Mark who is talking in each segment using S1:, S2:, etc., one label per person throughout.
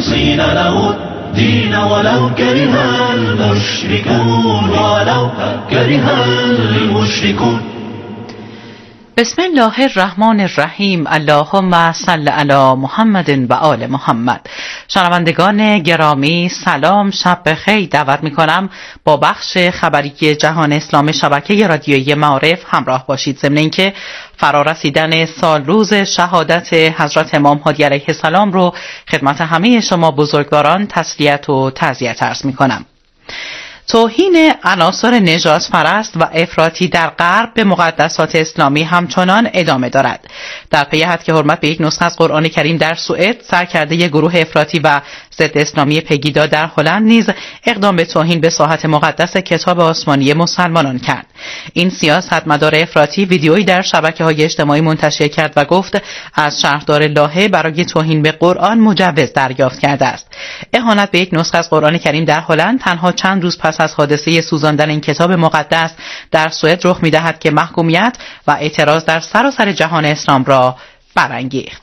S1: مخلصين له الدين ولو كره المشركون ولو كره المشركون.
S2: بسم الله الرحمن الرحیم. اللهم صل علی محمد و آل محمد. شنوندگان گرامی سلام، شب بخیر. دعوت میکنم با بخش خبری جهان اسلام شبکه رادیویی معارف همراه باشید. ضمن اینکه فرارسیدن سال روز شهادت حضرت امام هادی علیه السلام رو خدمت همه شما بزرگواران تسلیت و تعزیت عرض میکنم. توهین عناصر نجات پرست و افراطی در غرب به مقدسات اسلامی همچنان ادامه دارد. در پی حد که حرمت به یک نسخه از قرآن کریم در سوئد، سرکرده یک گروه افراطی و ضد اسلامی پگیدا در هلند نیز اقدام به توهین به ساحت مقدس کتاب آسمانی مسلمانان کرد. این سیاستمدار افراطی ویدیویی در شبکه‌های اجتماعی منتشر کرد و گفت از شهردار لاهه برای توهین به قرآن مجوز دریافت کرده است. اهانت به یک نسخه از قرآن کریم در هلند تنها چند روز پس از حادثه سوزاندن این کتاب مقدس در سوئد رخ می‌دهد که محکومیت و اعتراض در سراسر جهان اسلام را برانگیخت.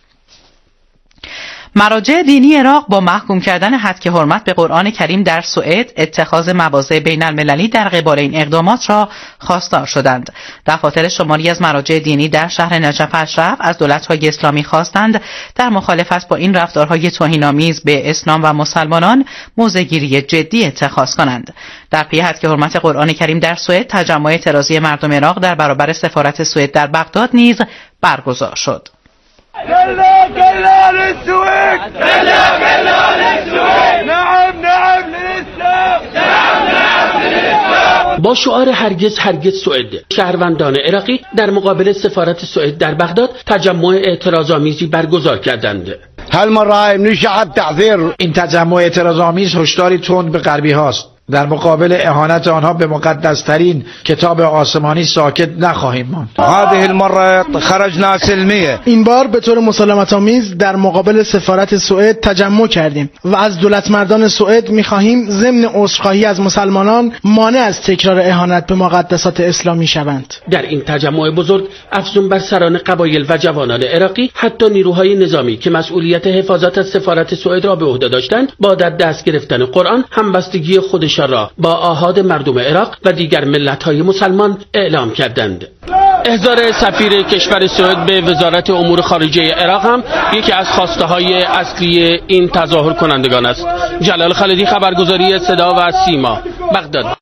S2: مراجع دینی عراق با محکوم کردن حد حرمت به قرآن کریم در سوئد اتخاذ مواضع بین المللی در قبال این اقدامات را خواستار شدند. دفاتر شماری از مراجع دینی در شهر نجف اشرف از دولت‌های اسلامی خواستند در مخالفت با این رفتارهای توهین‌آمیز به اسلام و مسلمانان موضع‌گیری جدی اتخاذ کنند. در پی حد حرمت قرآن کریم در سوئد، تجمع اعتراضی مردم عراق در برابر سفارت سوئد در بغداد نیز برگزار شد.
S3: كلا كلا للسويد، كلا كلا للسويد، نعم نعم للإسلام، نعم نعم للإسلام.
S4: با شعار هرگز هرگز سوئد، شهروندان عراقی در مقابل سفارت سوئد در بغداد تجمع اعتراض‌آمیزی برگزار کردند.
S5: هالمرة نشعت تعذير.
S6: این تجمع اعتراض‌آمیز هشداری تند به غربی هاست. در مقابل اهانت آنها به مقدسترین کتاب آسمانی ساکت نخواهیم ماند.
S5: هذه المرة خرجنا سلمية.
S7: این بار به طور مسالمت‌آمیز در مقابل سفارت سوئد تجمع کردیم و از دولتمردان سوئد می‌خواهیم ضمن عذرخواهی از مسلمانان مانع از تکرار اهانت به مقدسات اسلامی شوند.
S4: در این تجمع بزرگ افزون بر سران قبایل و جوانان عراقی، حتی نیروهای نظامی که مسئولیت حفاظت از سفارت سوئد را به عهده داشتند، با در دست گرفتن قرآن همبستگی خودشان را با آحاد مردم عراق و دیگر ملت‌های مسلمان اعلام کردند. احضار سفیر کشور سوئد به وزارت امور خارجه عراق هم یکی از خواسته‌های اصلی این تظاهر کنندگان است. جلال خالدی، خبرگزاری صدا و سیما، بغداد.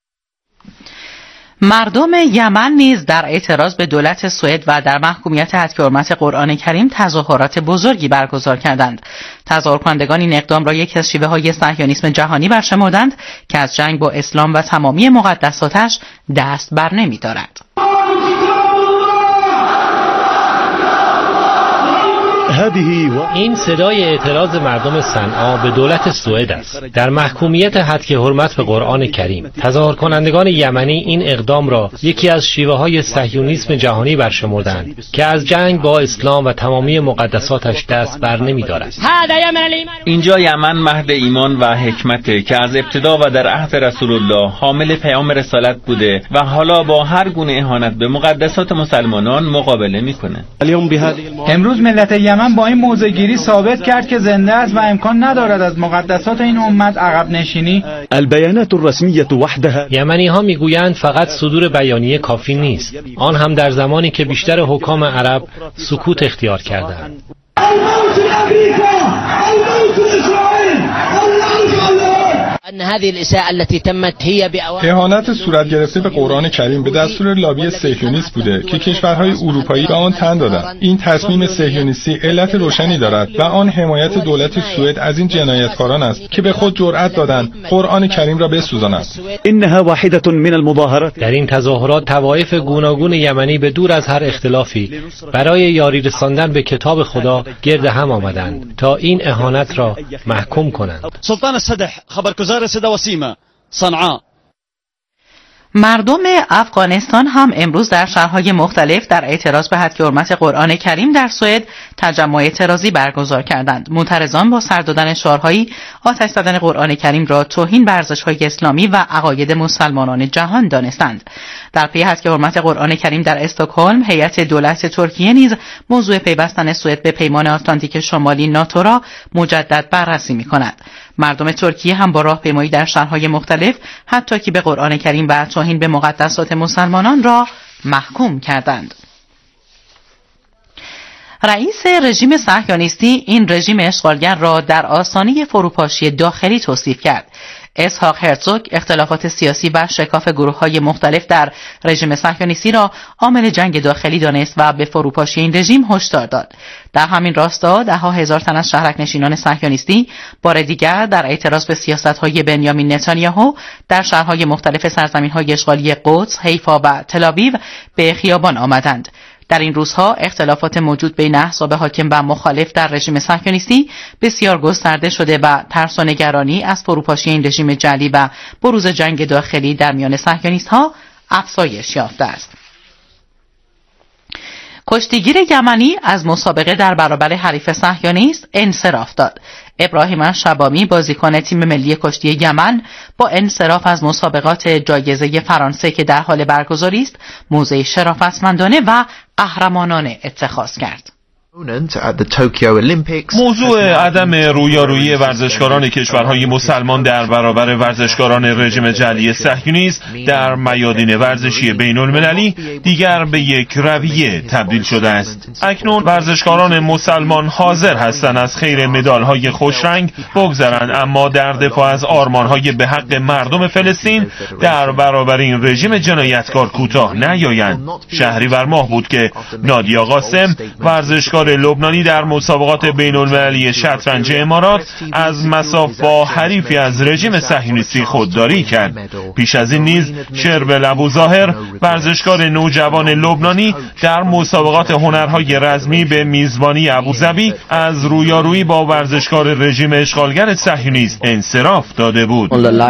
S2: مردم یمن نیز در اعتراض به دولت سوئد و در محکومیت حد حرمت قرآن کریم تظاهرات بزرگی برگزار کردند. تظاهرکنندگان این اقدام را یکی از شیوه‌های صهیونیسم جهانی برشمردند که از جنگ با اسلام و تمامی مقدساتش دست بر نمی‌دارد.
S8: این صدای اعتراض مردم صنعا به دولت سوئد است در محکومیت حد حرمت به قرآن کریم. تظاهرکنندگان یمنی این اقدام را یکی از شیوه‌های صهیونیسم جهانی برشمردند که از جنگ با اسلام و تمامی مقدساتش دست بر نمی‌دارد.
S9: اینجا یمن مهد ایمان و حکمته که از ابتدا و در عهد رسول الله حامل پیام رسالت بوده و حالا با هر گونه اهانت به مقدسات مسلمانان مقابله می‌کنه.
S10: امروز ملت یمن با این موضع‌گیری ثابت کرد که زنده است و امکان ندارد از مقدسات این امت عقب نشینی.
S11: البیانات الرسمیه وحدها.
S8: یمنی‌ها میگویند فقط صدور بیانیه کافی نیست، آن هم در زمانی که بیشتر حکام عرب سکوت اختیار کردند.
S12: اهانت صورت گرفته به قرآن کریم به دستور لابی صهیونیست بوده که کشورهای اروپایی به آن تن دادند. این تصمیم صهیونیستی علت روشنی دارد و آن حمایت دولت سوئد از این جنایتکاران است که به خود جرأت دادند قرآن کریم را بسوزانند.
S11: انها واحده من المظاهرات.
S8: در این تظاهرات طوایف گوناگون یمنی به دور از هر اختلافی برای یاری رساندن به کتاب خدا گرد هم آمدند تا این اهانت را محکوم کنند.
S13: سلطان السدح، خبرگزار صدا و سیما، صنعاء.
S2: مردم افغانستان هم امروز در شهرهای مختلف در اعتراض به حد حرمت قرآن کریم در سوئد تجمع اعتراضی برگزار کردند. معترضان با سر دادن شعارهایی آتش زدن قرآن کریم را توهین به ارزش‌های اسلامی و عقاید مسلمانان جهان دانستند. در پی حد حرمت قرآن کریم در استکهلم، هیئت دولت ترکیه نیز موضوع پیوستن سوئد به پیمان آتلانتیک شمالی ناتو را مجدد بررسی می‌کند. مردم ترکیه هم با راهپیمایی در شهرهای مختلف حتی که به قرآن کریم و توهین به مقدسات مسلمانان را محکوم کردند. رئیس رژیم صهیونیستی این رژیم اشغالگر را در آستانه فروپاشی داخلی توصیف کرد. اسحاق هرزوگ اختلافات سیاسی و شکاف گروه‌های مختلف در رژیم صهیونیستی را عامل جنگ داخلی دانست و به فروپاشی این رژیم هشدار داد. در همین راستا ده‌ها هزار تن از شهرک‌نشینان صهیونیستی بار دیگر در اعتراض به سیاست‌های بنیامین نتانیاهو در شهرهای مختلف سرزمین‌های اشغالی قدس، حیفا و تل‌آویو به خیابان آمدند. در این روزها اختلافات موجود بین احزاب حاکم و مخالف در رژیم صهیونیستی بسیار گسترده شده و ترس و نگرانی از فروپاشی این رژیم جعلی و بروز جنگ داخلی در میان صهیونیست‌ها افزایش یافته است. کشتیگیر یمنی از مسابقه در برابر حریف صهیونیست انصراف داد. ابراهیم شبامی بازیکن تیم ملی کشتی یمن با انصراف از مسابقات جایزه فرانسه که در حال برگزاری است موضع شرافتمندانه و قهرمانانه اتخاذ کرد.
S13: موضوع عدم رویارویی ورزشکاران کشورهای مسلمان در برابر ورزشکاران رژیم جعلی صهیونیست در میادین ورزشی بین المللی دیگر به یک رویه تبدیل شده است. اکنون ورزشکاران مسلمان حاضر هستند از خیر مدال‌های خوشرنگ بگذرند، اما در دفاع از آرمان‌های به حق مردم فلسطین در برابر این رژیم جنایتکار کوتاه نیایند. شهریور ماه بود که نادیا قاسم ورزشکار لبنانی در مسابقات بین المللی شطرنج امارات از مصاف با حریفی از رژیم صهیونیستی خودداری کرد. پیش از این نیز شربل ابوظاهر ورزشکار نوجوان لبنانی در مسابقات هنرهای رزمی به میزبانی ابوظبی از رویارویی با ورزشکار رژیم اشغالگر صهیونیست انصراف داده بود.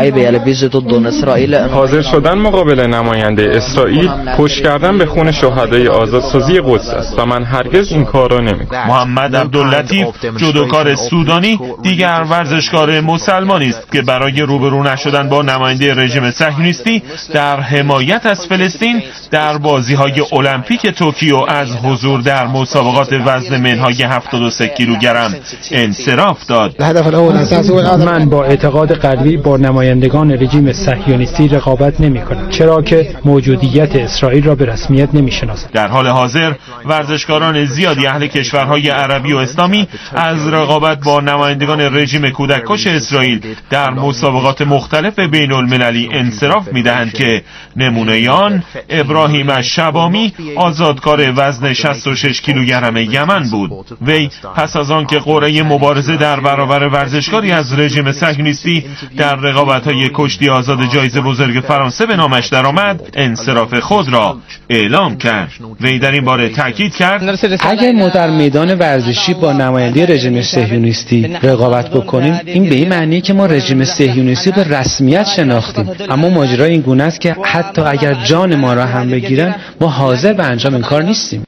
S12: حاضر شدن مقابل نماینده اسرائیل پشت کردن به خون شهدای آزادسازی قدس است و من هرگز این کار را نمی‌کنم.
S13: محمد عبداللطیف جودوکار سودانی دیگر ورزشکار مسلمانی است که برای روبرو نشدن با نماینده رژیم صهیونیستی در حمایت از فلسطین در بازی‌های المپیک توکیو از حضور در مسابقات وزن منهای 73 کیلوگرم انصراف داد.
S14: من با اعتقاد قلبی با نمایندگان رژیم صهیونیستی رقابت نمی‌کنم، چرا که موجودیت اسرائیل را به رسمیت نمی‌شناسم.
S13: در حال حاضر ورزشکاران زیادی اهل کشورهای عربی و اسلامی از رقابت با نمایندگان رژیم کودککش اسرائیل در مسابقات مختلف بین المللی انصراف می‌دهند که نمونه آن ابراهیم شبامی آزادکار وزن 66 کیلوگرم یمن بود. وی پس از آن که قرعه مبارزه در برابر ورزشکاری از رژیم صهیونیستی در رقابت‌های کشتی آزاد جایزه بزرگ فرانسه به نامش درآمد انصراف خود را اعلام کرد. وی در این باره تاکید کرد
S14: اگر ما در میدان ورزشی با نماینده رژیم صهیونیستی رقابت بکنیم این به این معنی که ما رژیم صهیونیستی به رسمیت شناختیم، اما ماجرا این گونه است که حتی اگر جان ما را هم بگیرن ما حاضر به انجام این کار نیستیم.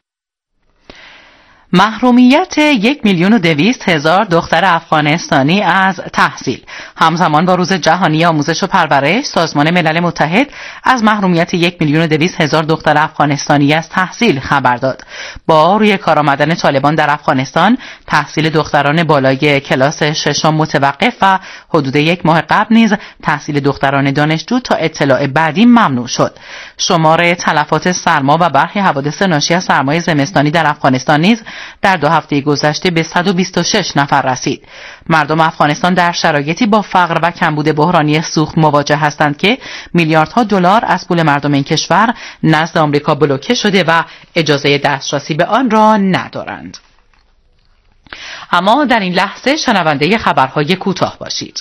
S2: محرومیت 1,200,000 دختر افغانستانی از تحصیل. همزمان با روز جهانی آموزش و پرورش، سازمان ملل متحد از محرومیت 1,200,000 دختر افغانستانی از تحصیل خبر داد. با روی کار آمدن طالبان در افغانستان، تحصیل دختران بالای کلاس 6 متوقف و حدود 1 ماه قبل نیز تحصیل دختران دانشجو تا اطلاع بعدی ممنوع شد. شمار تلفات سرما و برخی حوادث ناشی از سرمای زمستانی در افغانستان نیز در 2 هفته گذشته به 126 نفر رسید. مردم افغانستان در شرایطی با فقر و کمبود بحرانی سوخت مواجه هستند که میلیاردها دلار از پول مردم این کشور نزد آمریکا بلوکه شده و اجازه دسترسی به آن را ندارند. اما در این لحظه شنونده خبرهای کوتاه باشید.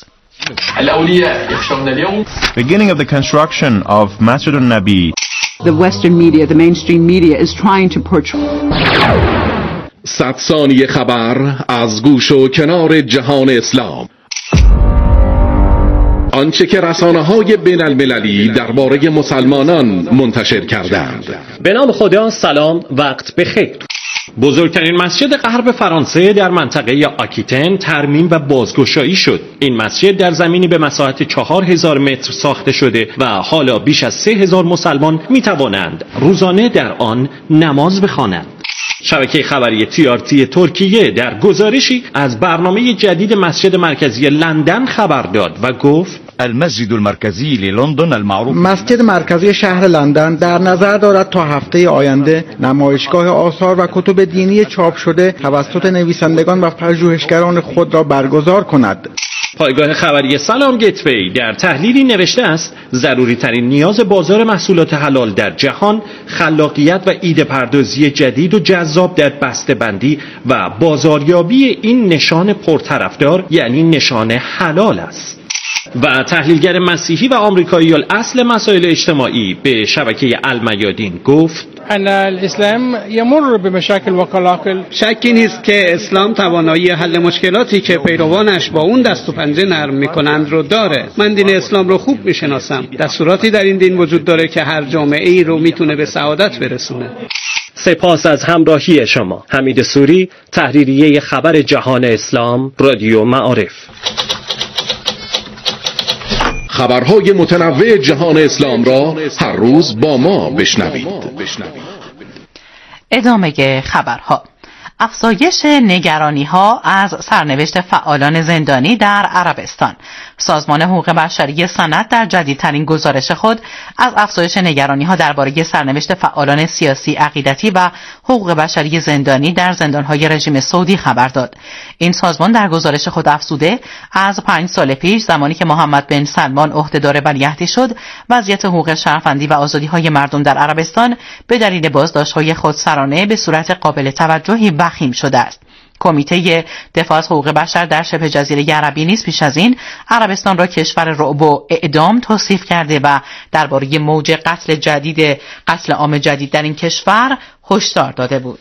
S15: Beginning of the construction of Masjid al-Nabi.
S16: The Western media, the mainstream media is trying to portray
S17: 100 ثانیه خبر از گوش و کنار جهان اسلام. آنچه که رسانه‌های بین المللی درباره مسلمانان منتشر کردند.
S18: به نام خدا، سلام، وقت بخیر. بزرگترین مسجد غرب فرانسه در منطقه آکیتن ترمیم و بازگشایی شد. این مسجد در زمینی به مساحت 4000 متر ساخته شده و حالا بیش از 3000 مسلمان می توانند روزانه در آن نماز بخوانند. شبکه خبری TRT ترکیه در گزارشی از برنامه جدید مسجد مرکزی لندن خبر داد و گفت
S19: المسجد المرکزی لندن المعروف
S20: مسجد مرکزی شهر لندن در نظر دارد تا هفته آینده نمایشگاه آثار و کتب دینی چاپ شده توسط نویسندگان و پژوهشگران خود را برگزار کند.
S18: پایگاه خبری سلام گتوی در تحلیلی نوشته است ضروری ترین نیاز بازار محصولات حلال در جهان خلاقیت و ایده پردازی جدید و جذاب در بسته‌بندی و بازاریابی این نشان پرطرفدار یعنی نشان حلال است. و تحلیلگر مسیحی و آمریکایی الاصل مسائل اجتماعی به شبکه المیادین گفت
S21: ان الاسلام یمر بمشاکل و قلاقل.
S22: شکی نیست که اسلام توانایی حل مشکلاتی که پیروانش با اون دست و پنجه نرم میکنند رو داره. من دین اسلام رو خوب میشناسم. دستوراتی در این دین وجود داره که هر جامعه ای رو میتونه به سعادت برسونه.
S18: سپاس از همراهی شما. حمید سوری، تحریریه خبر جهان اسلام، رادیو معارف.
S17: خبرهای متنوع جهان اسلام را هر روز با ما بشنوید.
S2: ادامه خبرها. افزایش نگرانی‌ها از سرنوشت فعالان زندانی در عربستان. سازمان حقوق بشری سند در جدیدترین گزارش خود از افزایش نگرانی‌ها درباره سرنوشت فعالان سیاسی، عقیدتی و حقوق بشری زندانی در زندان‌های رژیم سعودی خبر داد. این سازمان در گزارش خود افزوده از 5 سال پیش زمانی که محمد بن سلمان عهدهدار ولیعهدی شد، وضعیت حقوق شهروندی و آزادی‌های مردم در عربستان به دلیل بازداشت‌های خودسرانه به صورت قابل توجهی وخیم شده است. کمیته دفاع از حقوق بشر در شبه جزیره عربی نیز پیش از این عربستان را کشور رعب و اعدام توصیف کرده و درباره موج قتل عام جدید در این کشور هشدار داده بود.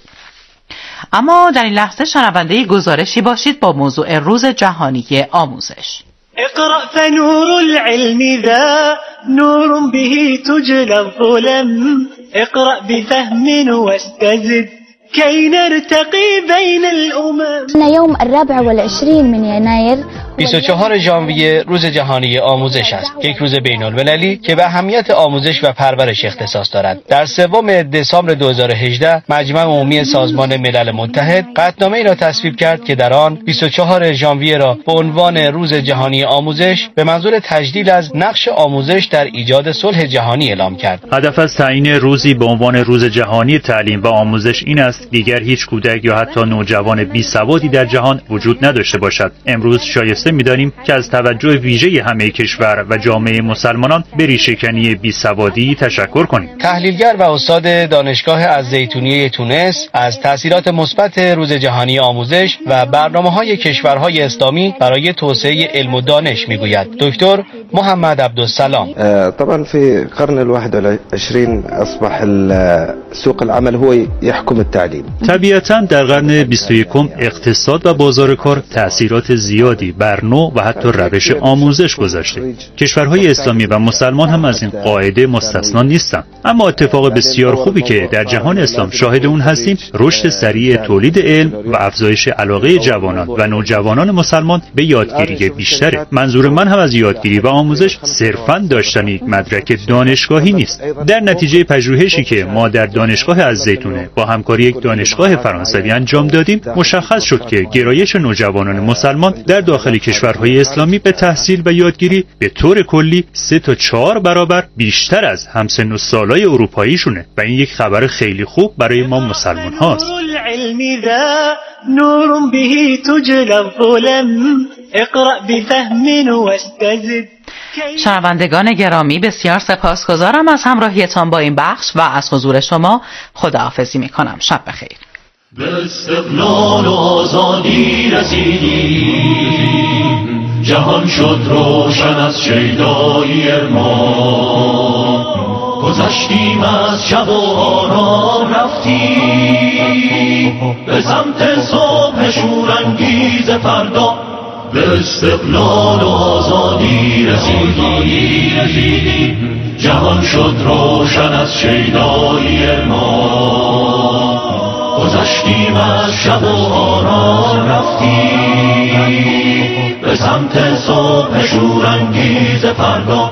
S2: اما در این لحظه شنونده گزارشی باشید با موضوع روز جهانی آموزش.
S1: اقرأ فنور العلم ذا نور به تجلى الظلم اقرأ بفهم واستزد كي نرتقي بين الأمم.
S23: يوم 24 من يناير
S24: 24 ژانویه روز جهانی آموزش است، یک روز بین‌المللی که به اهمیت آموزش و پرورش اختصاص دارد. در 3 دسامبر 2018 مجمع عمومی سازمان ملل متحد قطعنامه‌ای را تصویب کرد که در آن 24 ژانویه را به عنوان روز جهانی آموزش به منظور تجدید از نقش آموزش در ایجاد صلح جهانی اعلام کرد.
S25: هدف از تعیین روزی به عنوان روز جهانی تعلیم و آموزش این است دیگر هیچ کودک یا حتی نوجوان بی‌سوادی در جهان وجود نداشته باشد. امروز شایسته می‌دانیم که از توجه ویژه همه کشور و جامعه مسلمانان به ریشه‌کنی بی‌سوادی تشکر کنیم.
S24: تحلیلگر و استاد دانشگاه الزیتونیه تونس از تأثیرات مثبت روز جهانی آموزش و برنامه‌های کشورهای اسلامی برای توسعه علم و دانش می‌گوید. دکتر محمد عبدالسلام:
S26: طبعا في القرن ال21 اصبح سوق العمل هو يحكم التعليم.
S25: طبیعتاً در قرن 21 اقتصاد و بازار کار تأثیرات زیادی بر نوع و حتی روش آموزش گذاشته. کشورهای اسلامی و مسلمان هم از این قاعده مستثنا نیستند. اما اتفاق بسیار خوبی که در جهان اسلام شاهد اون هستیم رشد سریع تولید علم و افزایش علاقه جوانان و نوجوانان مسلمان به یادگیری بیشتره. منظور من هم از یادگیری و آموزش صرفاً داشتن یک مدرک دانشگاهی نیست. در نتیجه پژوهشی که ما در دانشگاه الزیتونه با همکاری یک دانشگاه فرانسوی انجام دادیم مشخص شد که گرایش نوجوانان مسلمان در داخل کشورهای اسلامی به تحصیل و یادگیری به طور کلی 3 تا 4 برابر بیشتر از همسن و سالای اروپاییشونه و این یک خبر خیلی خوب برای ما مسلمان هاست.
S1: نور به تجلى الظلم اقرأ بفهم واستزد.
S2: شنوندگان گرامی بسیار سپاسگزارم از همراهیتان با این بخش و از حضور شما خداحافظی میکنم. شب بخیر.
S1: به استقلال و آزادی رسیدیم، جهان شد روشن از شیدایی ما، گذشتیم از شب و آرام رفتیم به سمت صبح شورانگیز فردا. به استقلال و آزادی رسیدیم. جهان شد روشن از شیدایی ما، گذشتیم از شب و آرام رفتیم به سمت صبح شورانگیز فردا.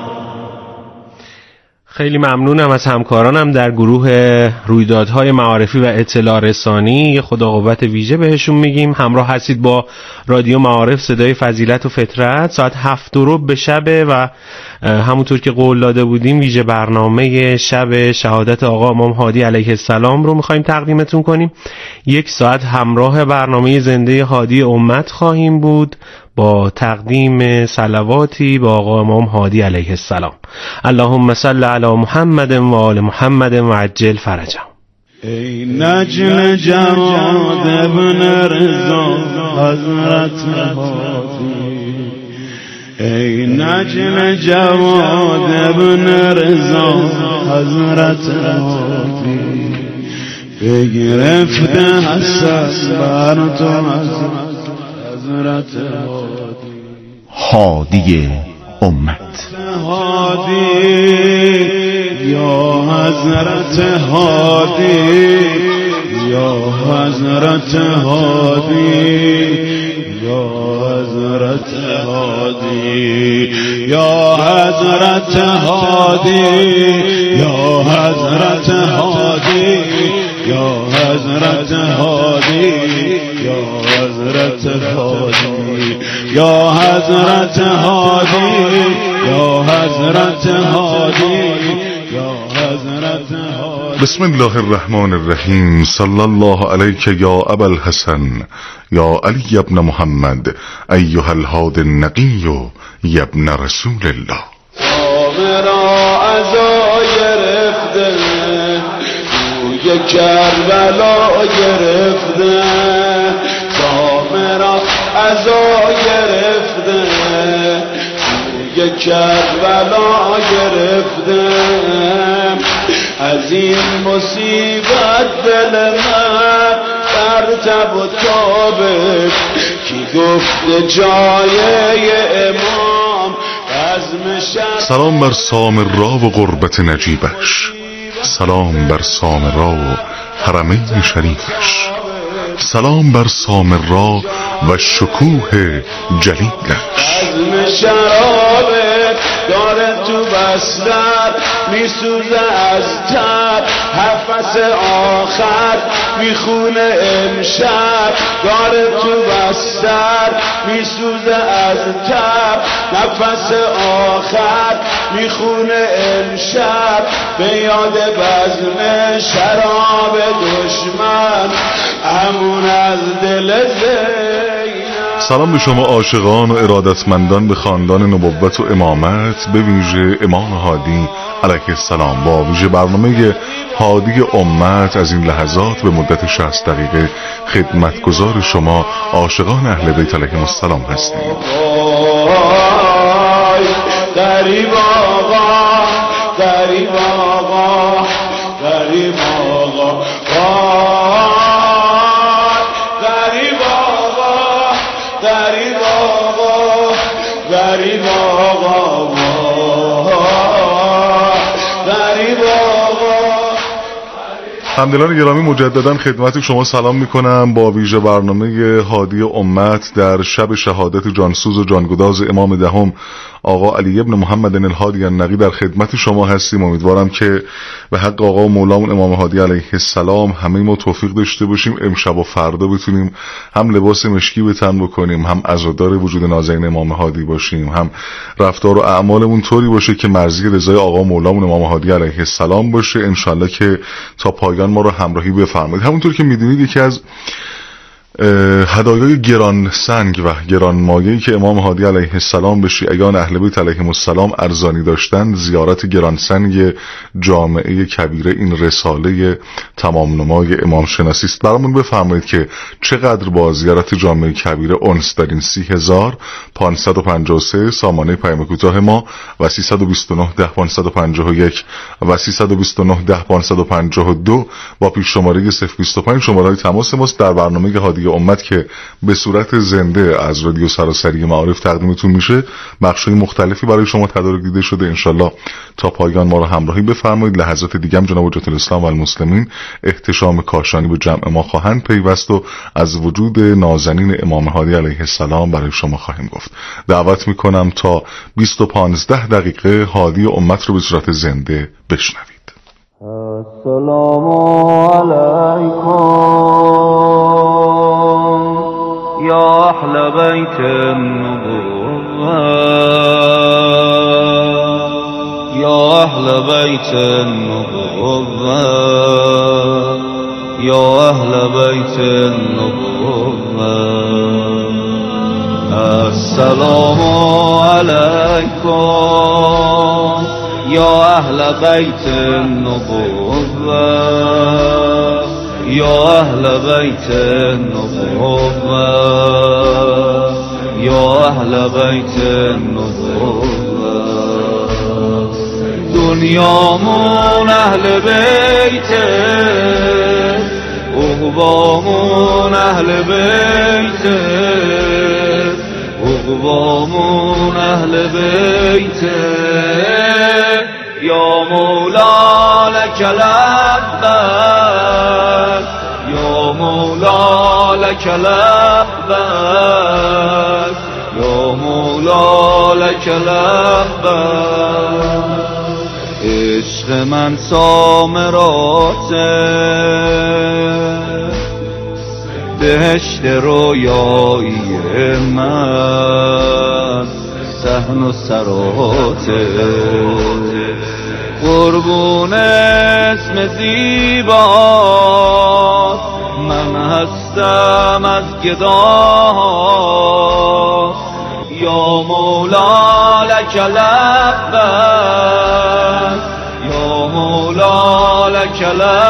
S3: خیلی ممنونم از همکارانم در گروه رویدادهای معارفی و اطلاع رسانی. خدا قوت ویژه بهشون میگیم. همراه هستید با رادیو معارف صدای فضیلت و فطرت. ساعت 7:00 به شبه و همونطور که قول داده بودیم ویژه برنامه شب شهادت آقا امام هادی علیه السلام رو میخوایم تقدیمتون کنیم. 1 ساعت همراه برنامه زنده هادی امت خواهیم بود با تقدیم صلواتی با آقا امام هادی علیه السلام. اللهم صل علی محمد و آل محمد و عجل فرجهم.
S4: ای نجم جواد ابن رضا حضرت هادی، ای نجم جواد ابن رضا حضرت هادی، بگرفته حسن بر تو حضرت
S5: هادی امت.
S4: هادی یا حضرت هادی، یا حضرت هادی، یا حضرت هادی، یا حضرت هادی، یا حضرت هادی، یا حضرت هادی، یا حضرت هادی، یا حضرت هادی، یا حضرت هادی، یا حضرت هادی.
S6: بسم الله الرحمن الرحیم. صلی الله علیک یا ابا الحسن یا علی ابن محمد ایها الهادی النقی یا ابن رسول الله.
S4: مرا عزا گرفته توی کربلا گرفته، مرا عزا گرفته توی کربلا گرفته، از این مصیبت دل من در تب و تابه، کی گفته جای امام
S6: سلام بر سامرا و قربت نجیبش، سلام بر سامرا و حرمین شریفش، سلام بر سامرا و شکوه جلیلش.
S4: عزم شرابه داره تو بستر میسوزه از تب، نفس آخر میخونه امشب، داره تو بستر میسوزه از تب، نفس آخر میخونه امشب، به یاد بزم شراب دشمن همون از دل زینب.
S6: سلام به شما عاشقان و ارادتمندان به خاندان نبوت و امامت، به ویژه امام هادی علیه السلام. با ویژه برنامه هادی امت از این لحظات به مدت 60 دقیقه خدمتگزار شما عاشقان اهل بیت علیهم السلام هستیم.
S4: غریب آقا، غریب آقا، غریب آقا، غریب آقا، غریب آقا، غریب آقا، غریب آقا.
S6: همدلان گرامی مجددا خدمت شما سلام میکنم با ویژه برنامه هادی امت در شب شهادت جانسوز و جانگداز امام دهم آقا علی ابن محمد الهادی النقی در خدمت شما هستیم. امیدوارم که به حق آقا و مولامون امام هادی علیه السلام همه ما توفیق داشته باشیم امشب و فردا بتونیم هم لباس مشکی به تن بکنیم، هم عزادار وجود نازنین امام هادی باشیم، هم رفتار و اعمالمون طوری باشه که مرضی رضای آقا و مولامون امام هادی علیه السلام باشه. انشالله که تا پایان ما رو همراهی بفرمایید. همونطور که میدونید یکی از هدایای گران سنگ و گران مایه‌ای که امام هادی علیه السلام به شیعیان اهل بیت علیهم السلام ارزانی داشتند زیارت گران سنگ جامعه کبیره این رساله تمام نمای امام شناسی است. برامون بفرمایید که چقدر با زیارت جامعه کبیره انس دارین. 30553 سامانه پیام کوتاه ما و 329 10 551 و 329 10 552 با پیش شماره 025 شماره‌های تماس ماست. در برنامه هادی هادی امت که به صورت زنده از رادیو سراسری معارف تقدیمتون میشه بخش‌های مختلفی برای شما تدارک دیده شده. انشالله تا پایان ما رو همراهی بفرمایید. لحظات دیگه هم جناب حجت الاسلام و المسلمین احتشام کاشانی به جمع ما خواهند پیوست و از وجود نازنین امام هادی علیه السلام برای شما خواهیم گفت. دعوت میکنم تا 15 دقیقه هادی امت رو به صورت زنده بشنوید.
S4: السلام علیکم یا اهل بیت النبوة یا اهل بیت النبوة یا اهل بیت النبوة السلام علیکم یا اهل بیت النبوة یا اهل بیت النبوة یا اهل بیت النبوة دنیامون اهل بیت عقبامون اهل بیت عقبامون اهل بیت یا مولا لک لبیک یا مولا لک لبیک یا مولا لک لبیک عشق من سامراته بهشت رویایی من صحن و سراته قربون اسم زیبا من هستم از گدا یا مولا لک لبیک یا مولا لک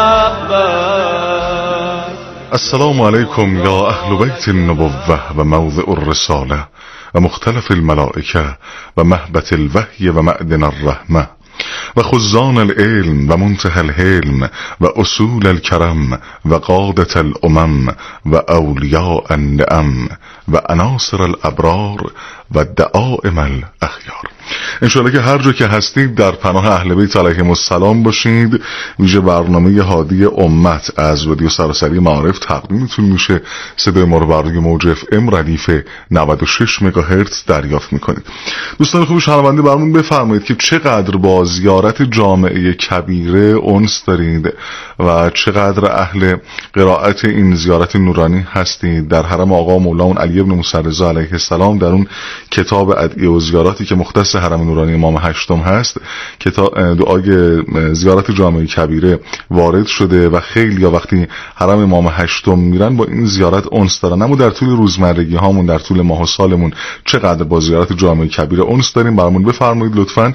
S4: لبیک.
S6: السلام علیکم یا اهل بیت النبوة و موضع الرساله و مختلف الملائکه و مهبت الوحی و معدن الرحمه و خزان العلم و منتهى الحلم و اصول الكرم و قادة الامم و اولیاء النعم و عناصر الابرار و دعائم الاخیار. انشاءالله که هر جا که هستید در پناه اهل بیت علیهم السلام باشید. ویژه برنامه هادی امت از رادیو سراسری معارف تقدیمتون میشه. صدای ما رو بر روی موج اف ام ردیف 96 مگاهرتز دریافت میکنید. دوستان خوب شنونده برامون بفرمایید که چقدر با زیارت جامعه کبیره انس دارید و چقدر اهل قرائت این زیارت نورانی هستید. در حرم آقا مولانا علی بن موسی رضا علیه السلام در اون کتاب ادعیه و زیاراتی که مختص حرم نورانی امام هشتم هست کتاب دعای زیارت جامعه کبیره وارد شده و خیلی وقتی حرم امام هشتم میرن با این زیارت انس دارن. اما در طول روزمرگی هامون در طول ماه و سالمون چقدر با زیارت جامعه کبیره انس داریم برامون بفرمایید لطفاً.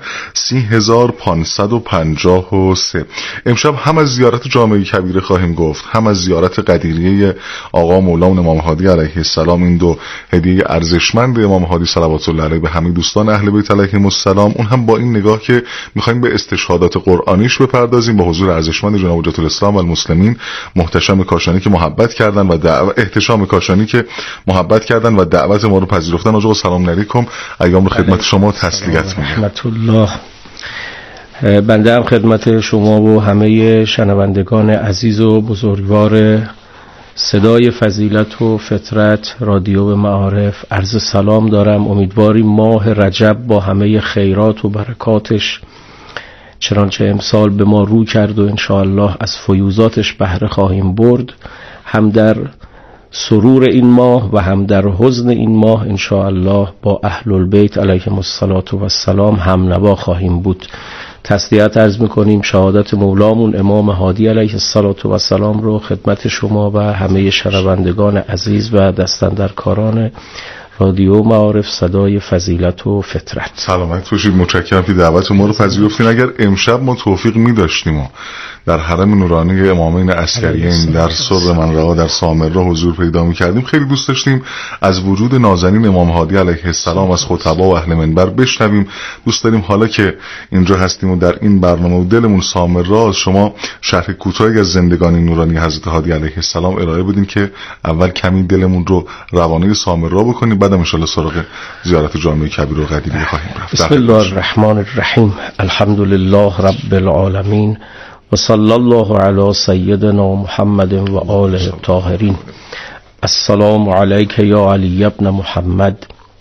S6: 30553. امشب هم از زیارت جامعه کبیره خواهیم گفت هم از زیارت قدیریه آقا مولانا امام هادی علیه السلام. این دو هدیه ارزشمند امام هادی صلوات الله علیه به همه دوستان اهل بیت علیهم السلام. اون هم با این نگاه که میخوایم به استشهادات قرآنیش بپردازیم با حضور ارزشمند جناب حجت الاسلام و المسلمین محتشم کاشانی که محبت کردن و احتشام کاشانی که محبت کردن و دعوت ما رو پذیرفتن. آقا سلام علیکم، ایام رو خدمت شما تسلیت میگم.
S7: رحمت الله. بنده هم خدمت شما و همه شنوندگان عزیز و بزرگوار صدای فضیلت و فطرت رادیو معارف عرض سلام دارم. امیدواریم ماه رجب با همه خیرات و برکاتش چنانچه امسال به ما رو کرد و انشاءالله از فیوزاتش بهره خواهیم برد، هم در سرور این ماه و هم در حزن این ماه انشاءالله با اهل البیت علیهم السلام هم نوا خواهیم بود. تسلیت عرض میکنیم شهادت مولامون امام هادی علیه السلام رو خدمت شما و همه شنوندگان عزیز و دستاندرکاران رادیو معارف صدای فضیلت و فطرت.
S6: سلامت باشید. متشکرم که دعوت ما رو پذیرفتین. اگر امشب ما توفیق می داشتیم و در حرم نورانی امامین عسکریین در سر من رها در سامرا حضور پیدا می‌کردیم. خیلی دوست داشتیم از وجود نازنین امام هادی علیه السلام از خطبا و اهل منبر بشنویم. دوست داریم حالا که اینجا هستیم و در این برنامه و دلمون سامرا، شما شرح کوتاهی از زندگانی نورانی حضرت هادی علیه السلام ارائه بدین که اول کمی دلمون رو روانه سامرا بکنیم، بعد ان شاء الله سراغ زیارت جامع کبیر و قدیمی خواهیم رفت.
S7: بسم الله الرحمن الرحیم. الحمد لله رب العالمین و صلی الله علی سیدنا محمد و آله الطاهرین. السلام علیک یا علی ابن محمد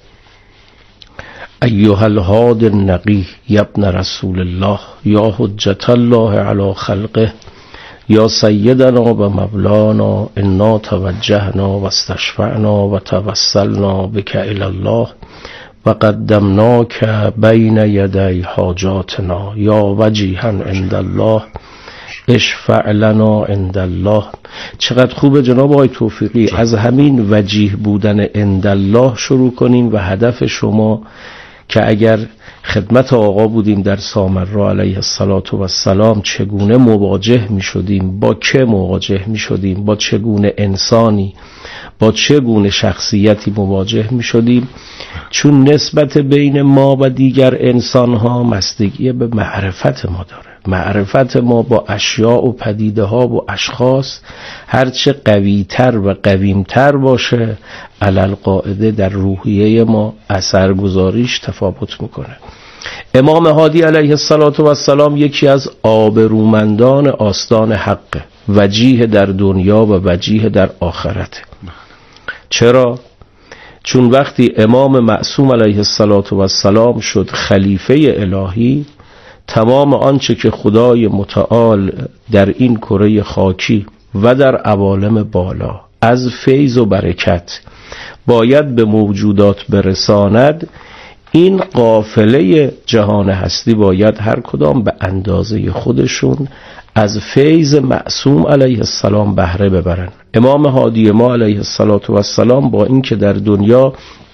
S7: ایها الهادی النقی یا ابن رسول الله یا حجت الله علی خلقه یا سیدنا و مولانا انا توجهنا و استشفعنا و توسلنا بک الی الله و قدمناک بین یدی حاجاتنا یا وجیها عند الله اشفع لنا عند الله. چقدر خوبه جناب آقای توفیقی از همین وجیه بودن عند الله شروع کنیم و هدف شما که اگر خدمت آقا بودیم در سامرا علیه السلام چگونه مواجه می شدیم، با که مواجه می شدیم، با چگونه انسانی، با چگونه شخصیتی مواجه می شدیم، چون نسبت بین ما و دیگر انسان ها بستگی به معرفت ما داره. معرفت ما با اشیاء و پدیده ها و اشخاص هرچه قویتر و قویمتر باشه علل قاعده در روحیه ما اثرگذاریش تفاوت میکنه. امام هادی علیه السلام یکی از آبرومندان آستان حق، وجیه در دنیا و وجیه در آخرت. چرا؟ چون وقتی امام معصوم علیه السلام شد خلیفه الهی، تمام آنچه که خدای متعال در این کره خاکی و در عوالم بالا از فیض و برکت باید به موجودات برساند، این قافله جهان هستی باید هر کدام به اندازه خودشون از فیض معصوم علیه السلام بهره ببرن. امام هادی ما علیه السلام با اینکه در دنیا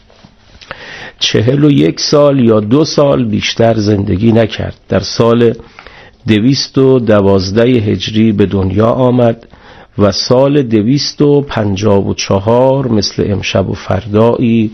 S7: 41 سال یا 2 سال بیشتر زندگی نکرد، در سال 212 هجری به دنیا آمد و سال 254 مثل امشب و فردایی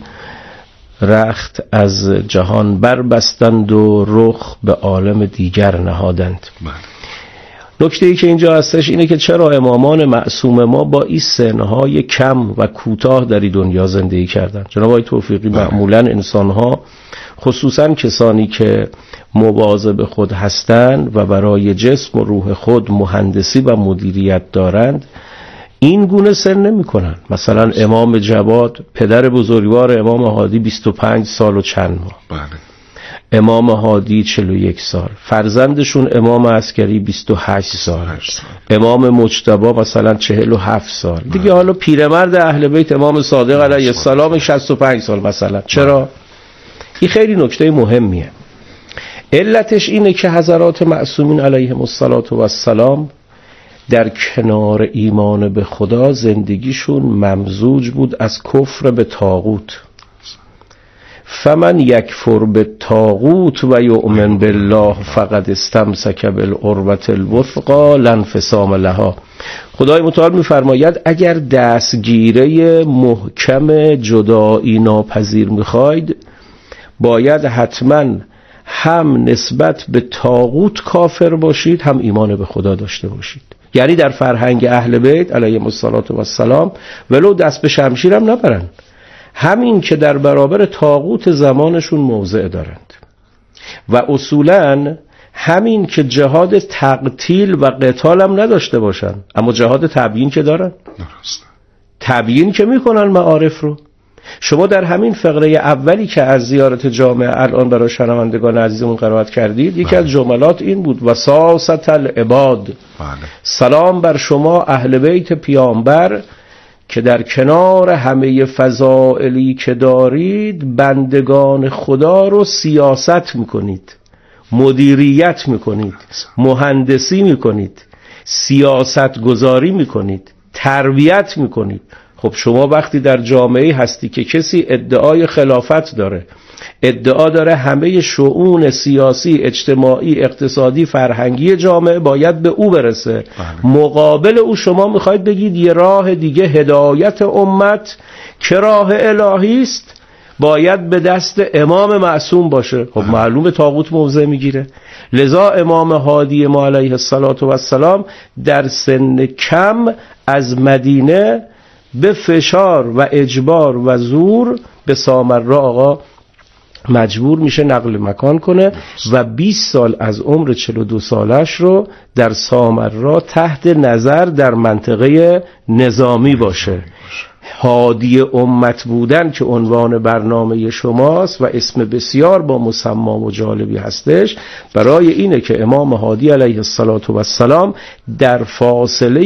S7: رخت از جهان بربستند و رخ به عالم دیگر نهادند. نکته‌ای که اینجا هستش اینه که چرا امامان معصوم ما با این سنهای کم و کوتاه در این دنیا زندگی کردن. جناب آقای توفیقی، معمولا انسانها خصوصا کسانی که مواظب خود هستند و برای جسم و روح خود مهندسی و مدیریت دارند این گونه سن نمی کنن. مثلا امام جواد پدر بزرگوار امام هادی 25 سال و چند ماه، امام هادی 41 سال، فرزندشون امام عسکری 28 سال، امام مجتبی مثلا 47 سال دیگه. حالا پیرمرد اهل بیت امام صادق علیه السلام 65 سال مثلا. چرا؟ این خیلی نکته مهمیه. علتش اینه که حضرات معصومین علیهم السلام در کنار ایمان به خدا زندگیشون ممزوج بود از کفر به طاغوت. فمن یکفر بالطاغوت و یؤمن بالله فقد استمسک بالعروة الوثقی لا انفصام لها. خدای متعال می‌فرماید اگر دستگیره محکم جدایی ناپذیر می‌خواید، باید حتما هم نسبت به طاغوت کافر باشید، هم ایمان به خدا داشته باشید. یعنی در فرهنگ اهل بیت علیهم السلام ولو دست به شمشیر هم نبرن، همین که در برابر طاغوت زمانشون موضع دارند و اصولاً همین که جهاد تقتیل و قتال هم نداشته باشن، اما جهاد تبیین که دارن، تبیین که میکنن معارف رو. شما در همین فقره اولی که از زیارت جامع الان برای شنوندگان عزیزمون قرائت کردید، یکی از جملات این بود: وساست العباد. سلام بر شما اهل بیت پیامبر که در کنار همه فضائلی که دارید بندگان خدا رو سیاست میکنید، مدیریت میکنید، مهندسی میکنید، سیاست گذاری میکنید، تربیت میکنید. خب شما وقتی در جامعه هستی که کسی ادعای خلافت داره ادعا داره همه شؤون سیاسی، اجتماعی، اقتصادی، فرهنگی جامعه باید به او برسه. مقابل او شما میخواید بگید یه راه دیگه هدایت امت که راه الهی است باید به دست امام معصوم باشه. خب معلومه طاغوت موضع میگیره. لذا امام هادی ما علیه السلام در سن کم از مدینه به فشار و اجبار و زور به سامرا آقا مجبور میشه نقل مکان کنه و 20 سال از عمر 42 سالش رو در سامرا تحت نظر در منطقه نظامی باشه. هادی امت بودن که عنوان برنامه شماست و اسم بسیار با مسما و جالبی هستش، برای اینه که امام هادی علیه السلام در فاصله